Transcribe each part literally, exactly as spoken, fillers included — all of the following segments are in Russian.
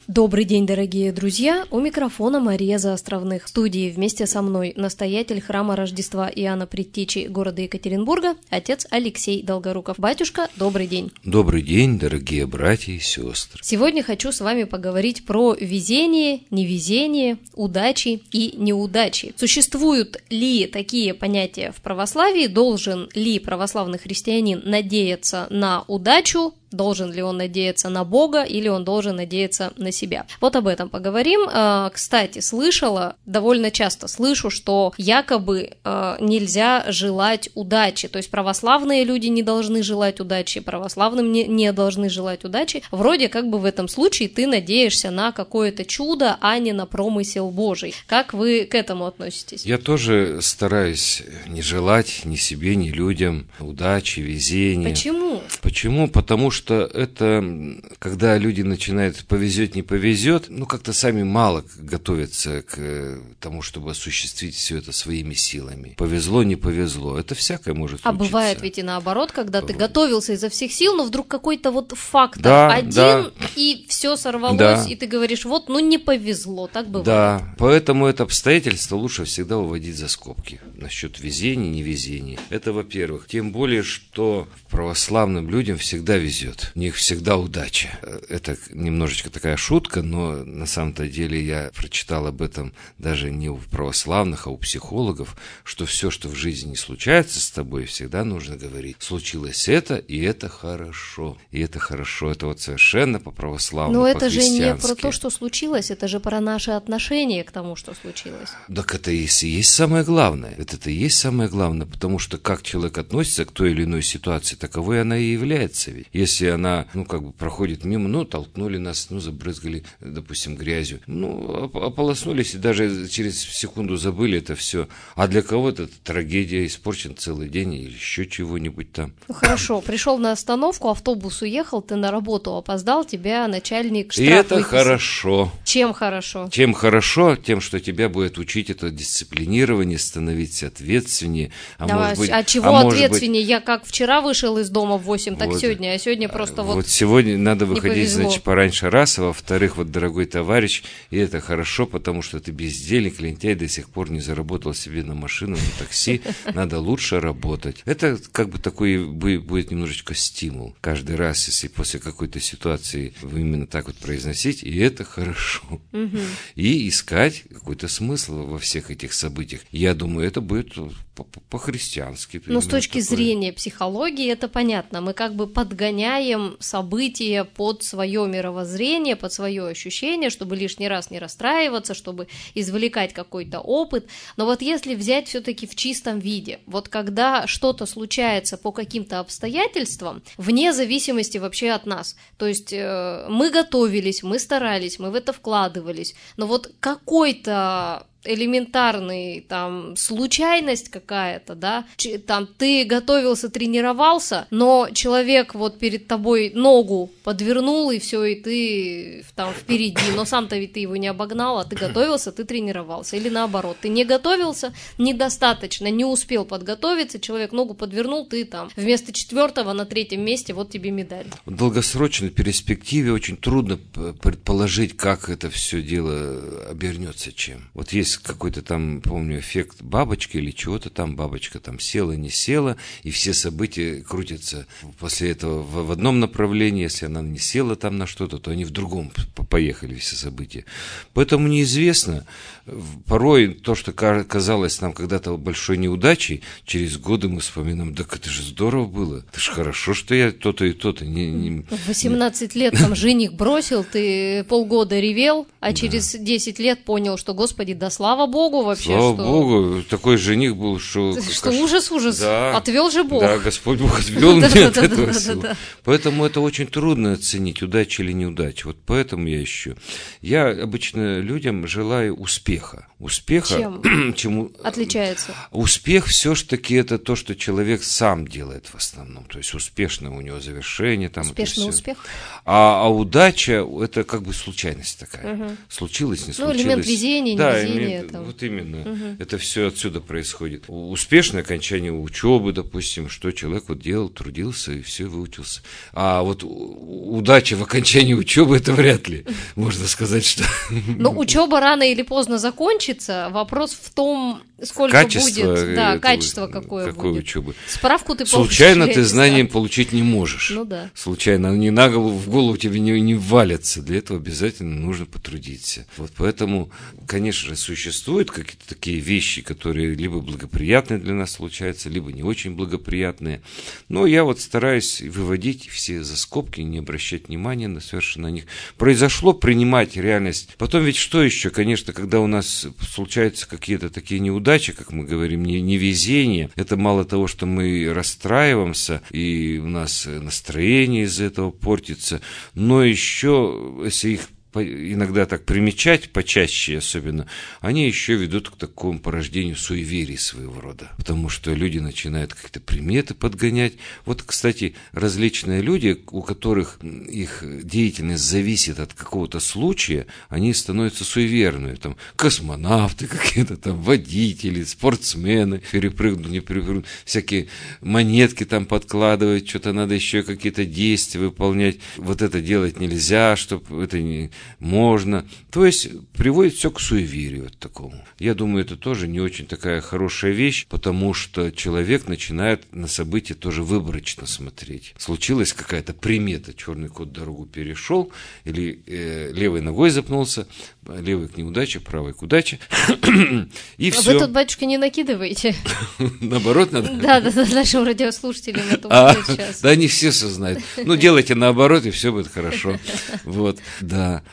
Добрый день, дорогие друзья! У микрофона Мария Заостровных. В студии вместе со мной настоятель храма Рождества Иоанна Предтечи города Екатеринбурга, отец Алексей Долгоруков. Батюшка, добрый день! Добрый день, дорогие братья и сестры! Сегодня хочу с вами поговорить про везение, невезение, удачи и неудачи. Существуют ли такие понятия в православии? Должен ли православный христианин надеяться на удачу? Должен ли он надеяться на Бога или он должен надеяться на себя? Вот об этом поговорим. Кстати, слышала, довольно часто слышу, что якобы нельзя желать удачи. То есть православные люди не должны желать удачи, православным не, не должны желать удачи. Вроде как бы в этом случае ты надеешься на какое-то чудо, а не на промысел Божий. Как вы к этому относитесь? Я тоже стараюсь не желать ни себе, ни людям удачи, везения. Почему? Почему? Потому что что это, когда люди начинают повезет, не повезет, ну как-то сами мало готовятся к тому, чтобы осуществить все это своими силами. Повезло, не повезло. Это всякое может случиться. А бывает ведь и наоборот, когда ты готовился изо всех сил, но вдруг какой-то вот фактор да, один, да. и все сорвалось, да. и ты говоришь, вот, ну не повезло, так бывает. Да, поэтому это обстоятельство лучше всегда уводить за скобки. Насчет везения, невезения. Это во-первых. Тем более, что православным людям всегда везет. У них всегда удача. Это немножечко такая шутка, но на самом-то деле я прочитал об этом даже не у православных, а у психологов, что все, что в жизни случается с тобой, всегда нужно говорить: случилось это, и это хорошо. И это хорошо. Это вот совершенно по-православному, но это же не по-христиански. про то, что случилось, это же про наше отношение к тому, что случилось. Так это и есть самое главное. Это и есть самое главное, потому что как человек относится к той или иной ситуации, таковой она и является. Ведь если она, ну, как бы проходит мимо, ну, толкнули нас, ну, забрызгали, допустим, грязью, ну, ополоснулись и даже через секунду забыли это все. А для кого-то это трагедия, испорчен целый день или еще чего-нибудь там. Ну, хорошо, пришел на остановку, автобус уехал, ты на работу опоздал, тебя начальник штраф И это выписал. Хорошо. Чем хорошо? Чем хорошо? Тем, что тебя будет учить это дисциплинирование, становиться ответственнее. А, Давай, может быть, а чего а ответственнее? Быть... Я как вчера вышел из дома в восемь, так вот. сегодня, а сегодня просто вот Вот сегодня надо выходить, повезло. Значит, пораньше раз, а во-вторых, вот, дорогой товарищ, и это хорошо, потому что ты бездельник, лентяй, до сих пор не заработал себе на машину, на такси, надо лучше работать. Это как бы такой будет немножечко стимул. Каждый раз, если после какой-то ситуации вы именно так вот произносить, и это хорошо. Угу. И искать какой-то смысл во всех этих событиях. Я думаю, это будет по-христиански. Но с точки такое. зрения психологии это понятно. Мы как бы подгоняем события под свое мировоззрение, под свое ощущение, чтобы лишний раз не расстраиваться, чтобы извлекать какой-то опыт. Но вот если взять все-таки в чистом виде, вот когда что-то случается по каким-то обстоятельствам, вне зависимости вообще от нас, то есть э, мы готовились, мы старались, мы в это вкладывались, но вот какой-то элементарный, там, случайность какая-то, да, Ч- там, ты готовился, тренировался, но человек вот перед тобой ногу подвернул, и все, и ты там впереди, но сам-то ведь ты его не обогнал, а ты готовился, ты тренировался, или наоборот, ты не готовился, недостаточно, не успел подготовиться, человек ногу подвернул, ты там вместо четвертого на третьем месте, вот тебе медаль. В долгосрочной перспективе очень трудно предположить, как это все дело обернется чем. Вот есть какой-то там, помню, эффект бабочки или чего-то там, бабочка там села, не села, и все события крутятся после этого в, в одном направлении, если она не села там на что-то, то они в другом поехали все события. Поэтому неизвестно, порой то, что казалось нам когда-то большой неудачей, через годы мы вспоминаем, так это же здорово было, это же хорошо, что я то-то и то-то. Не, не... В восемнадцать лет там жених бросил, ты полгода ревел, а да. через десять лет понял, что, Господи, да слава Богу вообще. Слава что... Богу, такой жених был, что... Что ужас-ужас, да, отвел же Бог. Да, Господь Бог отвел меня от этого всего. Поэтому это очень трудно оценить, удача или неудача. Вот поэтому я ищу. Я обычно людям желаю успеха. Успеха... Чем? Чему... отличается? Успех все-таки это то, что человек сам делает в основном. То есть успешное у него завершение. Там успешный успех. А, а удача это как бы случайность такая. Угу. Случилось, не ну, случилось. элемент везения, да, невезения. образование. это, там. Вот именно. Угу. Это все отсюда происходит. Успешное окончание учебы, допустим, что человек вот делал, трудился и все выучился. А вот удача в окончании учебы, это вряд ли можно сказать, что... Но учеба рано или поздно закончится. Вопрос в том, сколько качество, будет, да, это, качество какое, какое будет. учебы. Справку ты Случайно получишь, ты знанием получить не можешь. Ну да. Случайно, не на голову, в голову тебе не, не валятся. Для этого обязательно нужно потрудиться. Вот поэтому, конечно же, существуют какие-то такие вещи, которые либо благоприятные для нас случаются, либо не очень благоприятные. Но я вот стараюсь выводить все за скобки, не обращать внимания на совершенно на них. Произошло, принимать реальность. Потом ведь что еще? Конечно, когда у нас случаются какие-то такие неудачи, как мы говорим, не, невезение, это мало того, что мы расстраиваемся, и у нас настроение из-за этого портится, но еще, если их иногда так примечать, почаще особенно, они еще ведут к такому порождению суеверий своего рода. Потому что люди начинают какие-то приметы подгонять. Вот, кстати, различные люди, у которых их деятельность зависит от какого-то случая, они становятся суеверными. Там космонавты какие-то, там водители, спортсмены, перепрыгнут, не перепрыгнут, всякие монетки там подкладывают, что-то надо еще какие-то действия выполнять. Вот это делать нельзя, чтобы это не... можно. То есть приводит все к суеверию вот такому. Я думаю, это тоже не очень такая хорошая вещь, потому что человек начинает на события тоже выборочно смотреть. Случилась какая-то примета, черный кот дорогу перешел, или э, левой ногой запнулся, левой к неудаче, правой к удаче. И а все. вы тут, батюшка, не накидываете. Наоборот надо? Да, да, да, нашим радиослушателям это будет сейчас. Да, они все все знают. Ну, делайте наоборот, и все будет хорошо. Вот, да.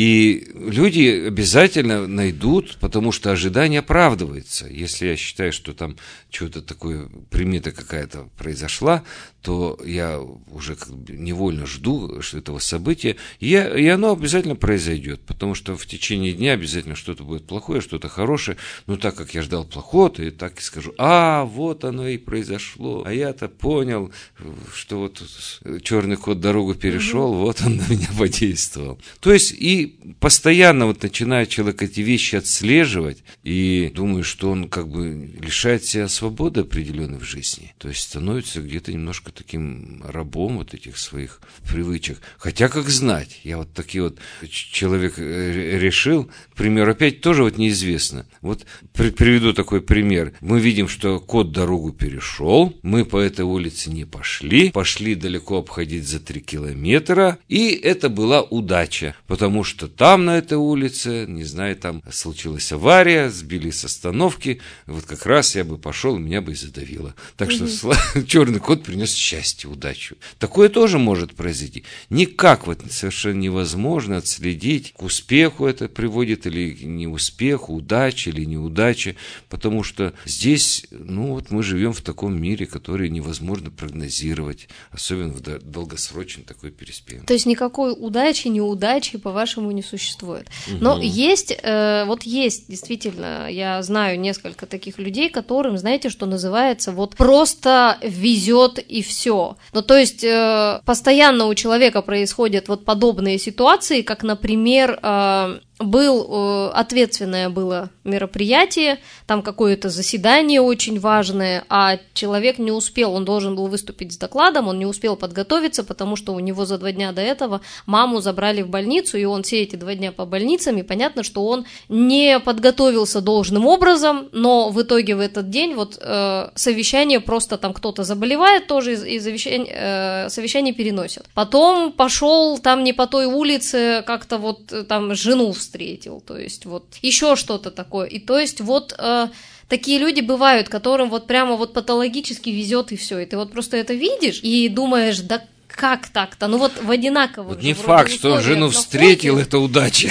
И люди обязательно найдут, потому что ожидание оправдывается. Если я считаю, что там что-то такое, примета какая-то произошла, то я уже как бы невольно жду этого события, и, я, и оно обязательно произойдет, потому что в течение дня обязательно что-то будет плохое, что-то хорошее. Но так как я ждал плохого, то я так и скажу: а, вот оно и произошло, а я-то понял, что вот черный кот дорогу перешел, угу. Вот он на меня подействовал. То есть и постоянно вот начинает человек эти вещи отслеживать, и думаю, что он как бы лишает себя свободы определенной в жизни. То есть становится где-то немножко таким рабом вот этих своих привычек. Хотя как знать, я вот такие вот человек решил, к примеру, опять тоже вот неизвестно. Вот приведу такой пример. Мы видим, что кот дорогу перешел, мы по этой улице не пошли, пошли далеко обходить за три километра, и это была удача, потому что там на этой улице, не знаю, там случилась авария, сбили с остановки, вот как раз я бы пошел, меня бы и задавило. Так что mm-hmm. черный кот принес счастье, удачу. Такое тоже может произойти. Никак вот совершенно невозможно отследить, к успеху это приводит или не успеху, удаче или неудаче, потому что здесь, ну вот мы живем в таком мире, который невозможно прогнозировать, особенно в долгосрочной такой перспективе. То есть никакой удачи, неудачи, по-вашему, не существует. Но угу. есть, э, вот есть, действительно, я знаю несколько таких людей, которым, знаете, что называется, вот просто везет и все. Ну, то есть э, постоянно у человека происходят вот подобные ситуации, как, например, э, был, э, ответственное было мероприятие, там какое-то заседание очень важное, а человек не успел, он должен был выступить с докладом, он не успел подготовиться, потому что у него за два дня до этого маму забрали в больницу, и он все эти два дня по больницам, и понятно, что он не подготовился должным образом, но в итоге в этот день вот э, совещание просто там кто-то заболевает тоже, и, и совещание, э, совещание переносят. Потом пошел там не по той улице, как-то вот там жену встретил, то есть вот еще что-то такое. И то есть вот э, такие люди бывают, которым вот прямо вот патологически везет и все. И ты вот просто это видишь и думаешь, да как так-то? Ну вот в одинаковых. Вот не факт, что он жену встретил, это удача.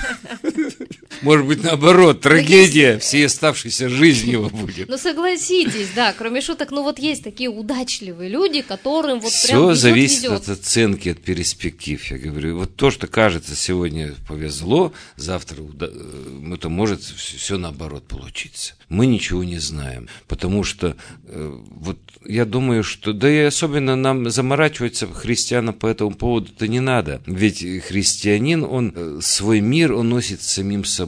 Может быть, наоборот, трагедия всей оставшейся жизни его будет. Ну, согласитесь, да, кроме шуток, ну вот есть такие удачливые люди, которым вот все прям везет, зависит везет. От оценки, от перспектив, я говорю. Вот то, что кажется сегодня повезло, завтра это может все наоборот получиться. Мы ничего не знаем, потому что э, вот я думаю, что да и особенно нам заморачиваться христианам по этому поводу-то не надо. Ведь христианин, он свой мир, он носит самим собой.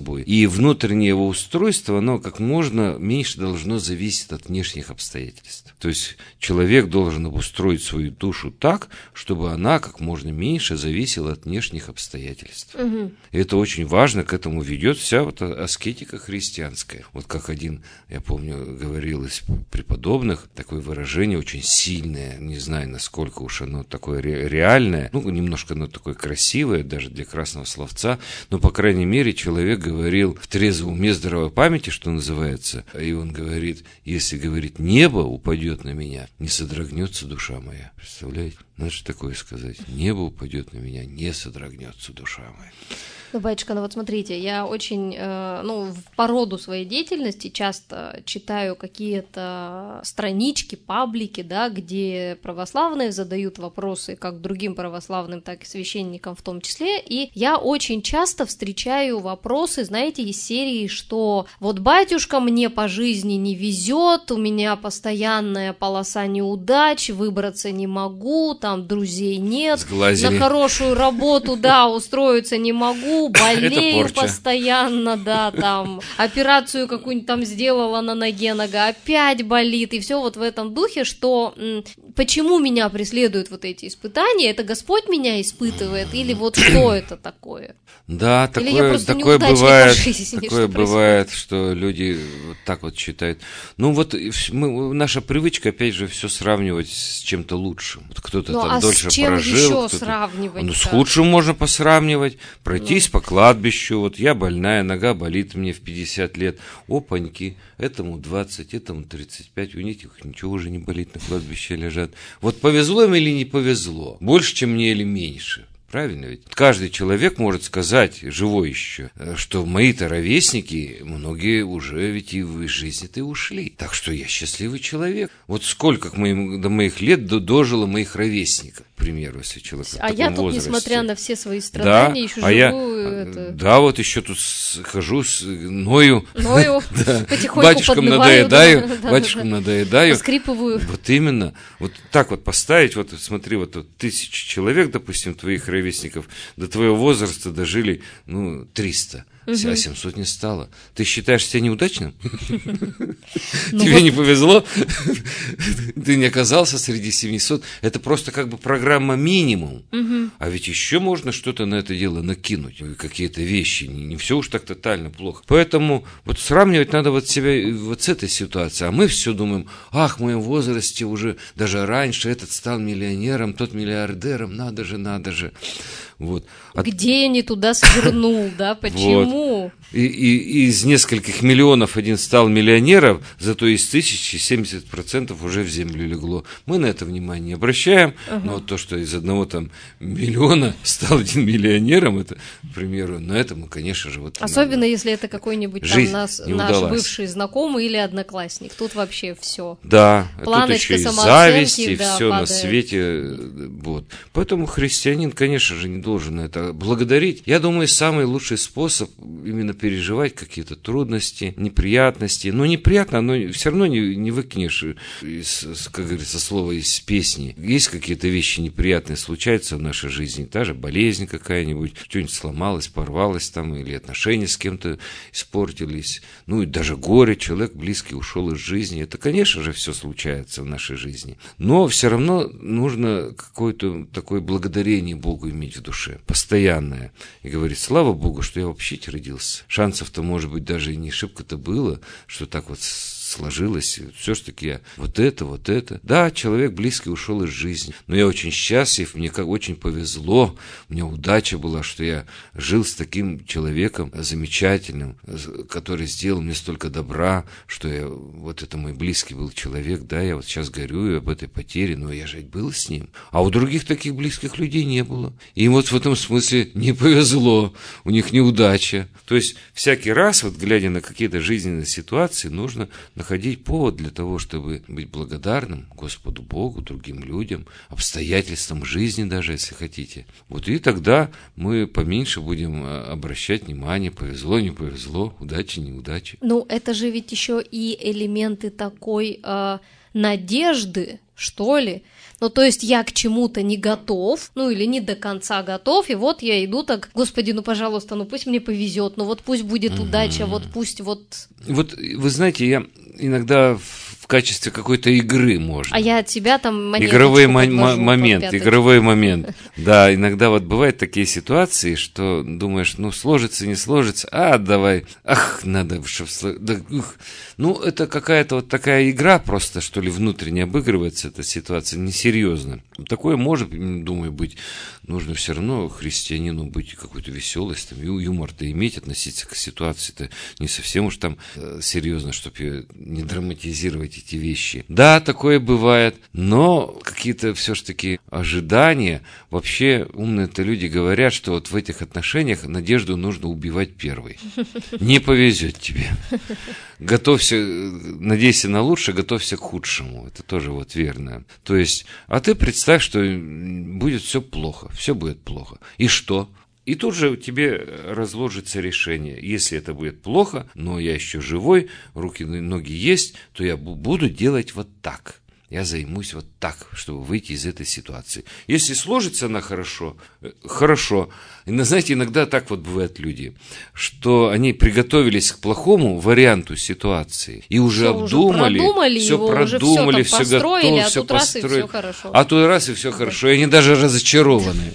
собой. И внутреннее его устройство, оно как можно меньше должно зависеть от внешних обстоятельств. То есть человек должен обустроить свою душу так, чтобы она как можно меньше зависела от внешних обстоятельств. Угу. И это очень важно, к этому ведет вся вот аскетика христианская. Вот как один, я помню, говорил из преподобных, такое выражение очень сильное, не знаю, насколько уж оно такое ре- реальное, ну, немножко оно такое красивое, даже для красного словца, но, по крайней мере, человек говорил в трезвом уме, здравой памяти, что называется, и он говорит, если, говорит, небо упадет на меня, не содрогнется душа моя. Представляете? Надо же такое сказать. Небо упадет на меня, не содрогнется душа моя. Ну, батюшка, ну вот смотрите, я очень, э, ну, по роду своей деятельности часто читаю какие-то странички, паблики, да, где православные задают вопросы как другим православным, так и священникам в том числе, и я очень часто встречаю вопросы, знаете, из серии, что вот, батюшка, мне по жизни не везет, у меня постоянная полоса неудач, выбраться не могу, там друзей нет, сглазили. На хорошую работу, да, устроиться не могу, болею постоянно, да, там, операцию какую-нибудь там сделала на ноге, нога опять болит, и все вот в этом духе, что м, почему меня преследуют вот эти испытания, это Господь меня испытывает, или вот что это такое? Да, такое, такое бывает, такое бывает, что люди вот так вот считают. Ну вот мы, наша привычка, опять же, все сравнивать с чем-то лучшим. Вот кто-то ну, там а дольше с чем прожил. Еще сравнивать? Ну, с худшим можно посравнивать, пройтись ну. по кладбищу. Вот я больная, нога болит мне в пятьдесят лет. Опаньки, этому двадцать, этому тридцать пять. У них ничего уже не болит, на кладбище лежат. Вот повезло им или не повезло? Больше, чем мне или меньше? Правильно ведь? Каждый человек может сказать, живой еще, что мои-то ровесники, многие уже ведь и в жизни-то ушли. Так что я счастливый человек. Вот сколько к моим, до моих лет дожило моих ровесников, к примеру, если человек в а таком я тут, возрасте. Несмотря на все свои страдания, да, еще а живу. Я, это... Да, вот еще тут хожу, ною. Ною, потихоньку батюшкам подмываю. надоедаю, батюшкам надоедаю. Поскрипываю. Вот именно. Вот так вот поставить, вот смотри, вот, вот тысячи человек, допустим, твоих ровесников, до твоего возраста дожили, ну, триста. Угу. А семьсот не стало. Ты считаешь себя неудачным? Тебе не повезло? Ты не оказался среди семисот. Это просто как бы программа минимум. А ведь еще можно что-то на это дело накинуть. Какие-то вещи. Не все уж так тотально плохо. Поэтому вот сравнивать надо вот себя вот с этой ситуацией. А мы все думаем, ах, в моем возрасте уже даже раньше этот стал миллионером, тот миллиардером. Надо же, надо же. Вот. Где я не туда свернул, да? Почему? Вот. И, и, и из нескольких миллионов один стал миллионером, зато из тысячи семьдесят процентов уже в землю легло. Мы на это внимание не обращаем, uh-huh. но вот то, что из одного там миллиона стал один миллионером, это, к примеру, на это мы, конечно же... Вот, особенно, надо... если это какой-нибудь там нас, наш бывший знакомый или одноклассник. Тут вообще все. Да, планочка тут еще и зависть, и да, все падает. На свете. Вот. Поэтому христианин, конечно же, не должен это благодарить. Я думаю, самый лучший способ именно переживать какие-то трудности, неприятности. Но неприятно, но все равно не, не выкинешь, из, как говорится, слова из песни. Есть какие-то вещи неприятные, случаются в нашей жизни. Та же болезнь какая-нибудь, что-нибудь сломалось, порвалось там, или отношения с кем-то испортились. Ну и даже горе, человек близкий ушел из жизни. Это, конечно же, все случается в нашей жизни. Но все равно нужно какое-то такое благодарение Богу иметь в душе, постоянное. И говорить, слава Богу, что я вообще родился. Шансов-то, может быть, даже и не шибко-то было, что так вот сложилось. Все-таки я вот это, вот это. Да, человек близкий ушел из жизни, но я очень счастлив, мне как очень повезло, у меня удача была, что я жил с таким человеком замечательным, который сделал мне столько добра, что я, вот это мой близкий был человек, да, я вот сейчас горюю об этой потере, но я же был с ним. А у других таких близких людей не было. И им вот в этом смысле не повезло, у них неудача. То есть всякий раз, вот глядя на какие-то жизненные ситуации, нужно находить повод для того, чтобы быть благодарным Господу Богу, другим людям, обстоятельствам жизни даже, если хотите. Вот и тогда мы поменьше будем обращать внимание, повезло, не повезло, удачи, неудачи. Ну, это же ведь еще и элементы такой э, надежды, что ли? Ну, то есть я к чему-то не готов, ну, или не до конца готов, и вот я иду так, Господи, ну, пожалуйста, ну, пусть мне повезет, ну, вот пусть будет mm-hmm. удача, вот пусть вот... Вот, вы знаете, я иногда в качестве какой-то игры можно. А я от тебя там монеточку Игровой мо- момент, игровой момент. Да, иногда вот бывают такие ситуации, что думаешь, ну, сложится, не сложится, а, давай, ах, надо, чтобы... Да, ну, это какая-то вот такая игра просто, что ли, внутренне обыгрывается эта ситуация, несерьезно. Такое может, думаю, быть, нужно все равно христианину быть какой-то веселость, там, юмор-то иметь, относиться к ситуации-то не совсем уж там э, серьезно, чтобы не драматизировать эти вещи. Да, такое бывает, но какие-то все-таки ожидания, вообще умные-то люди говорят, что вот в этих отношениях надежду нужно убивать первой. Не повезет тебе. Готовься, надейся на лучшее, готовься к худшему. Это тоже вот верно. То есть, а ты представь, что будет все плохо, все будет плохо. И что? И тут же тебе разложится решение. Если это будет плохо, но я еще живой, руки и ноги есть, то я буду делать вот так. Я займусь вот так, чтобы выйти из этой ситуации. Если сложится она хорошо, хорошо. И, знаете, иногда так вот бывают люди, что они приготовились к плохому варианту ситуации и уже все обдумали, уже продумали все его, продумали, уже все, все готово, а все тут раз построили. и все хорошо. А тут раз и все хорошо, и они даже разочарованы.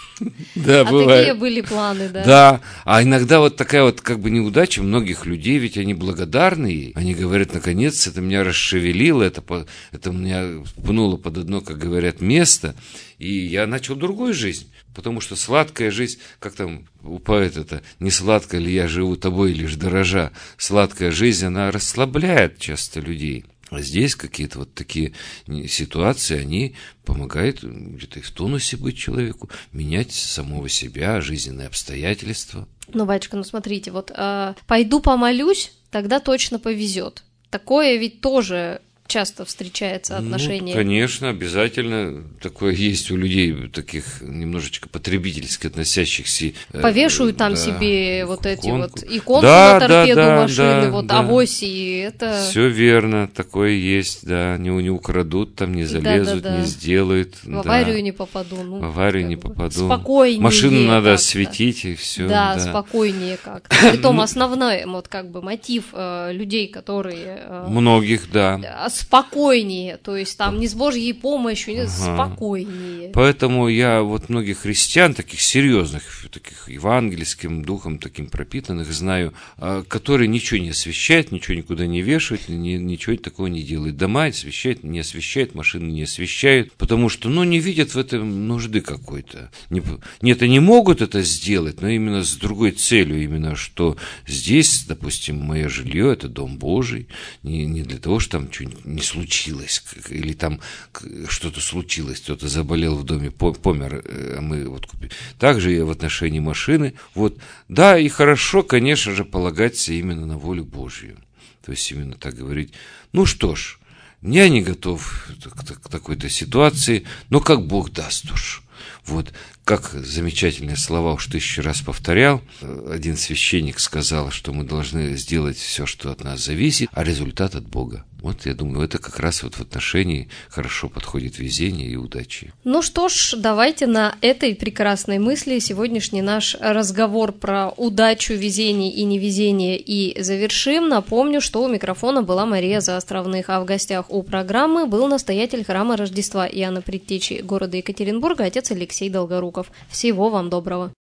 Да, а бывает. такие были планы, да. Да, а иногда вот такая вот как бы неудача многих людей, ведь они благодарны ей. Они говорят, наконец, это меня расшевелило, это, это меня пнуло под одно, как говорят, место, и я начал другую жизнь. Потому что сладкая жизнь, как там у поэта-то, не сладко ли я живу тобой лишь дорожа, сладкая жизнь, она расслабляет часто людей. А здесь какие-то вот такие ситуации, они помогают где-то и в тонусе быть человеку, менять самого себя, жизненные обстоятельства. Ну, батюшка, ну смотрите, вот э, пойду помолюсь, тогда точно повезет. Такое ведь тоже часто встречается отношение. Ну, конечно, обязательно такое есть у людей, таких немножечко потребительски относящихся. Повешаю там да, себе вот иконку. эти вот иконку да, на торпеду да, машины, да, вот да. авось, и это... Все верно, такое есть, да, не, не украдут, там не залезут, да, да, да. не сделают. В аварию да. не попаду. Ну, в аварию не попаду. Спокойнее. Машину надо как-то. осветить, и все. Да, да, спокойнее как-то. Притом основной вот как бы мотив э, людей, которые... Э, Многих, да. Спокойнее. То есть там не с Божьей помощью, не ага. спокойнее. Поэтому я вот многих христиан, таких серьезных, таких евангельским духом, таким пропитанных, знаю, которые ничего не освещают, ничего никуда не вешают, ни, ничего такого не делают. Дома освещают, не освещают, машины не освещают, потому что, ну, не видят в этом нужды какой-то. Не, нет, они могут это сделать, но именно с другой целью, именно что здесь, допустим, мое жилье, это дом Божий, не, не для того, чтобы там что-нибудь не случилось, или там что-то случилось, кто-то заболел в доме, помер, а мы вот купили. Также и в отношении машины. Вот, да, и хорошо, конечно же, полагаться именно на волю Божью. То есть именно так говорить. Ну что ж, я не готов к, к такой-то ситуации, но как Бог даст уж. Вот, как замечательные слова уж тысячу раз повторял, один священник сказал, что мы должны сделать все, что от нас зависит, а результат от Бога. Вот, я думаю, это как раз вот в отношении хорошо подходит везение и удачи. Ну что ж, давайте на этой прекрасной мысли сегодняшний наш разговор про удачу, везение и невезение и завершим. Напомню, что у микрофона была Мария Заостровных, а в гостях у программы был настоятель храма Рождества Иоанна Предтечи города Екатеринбурга, отец Алексей Долгоруков. Всего вам доброго.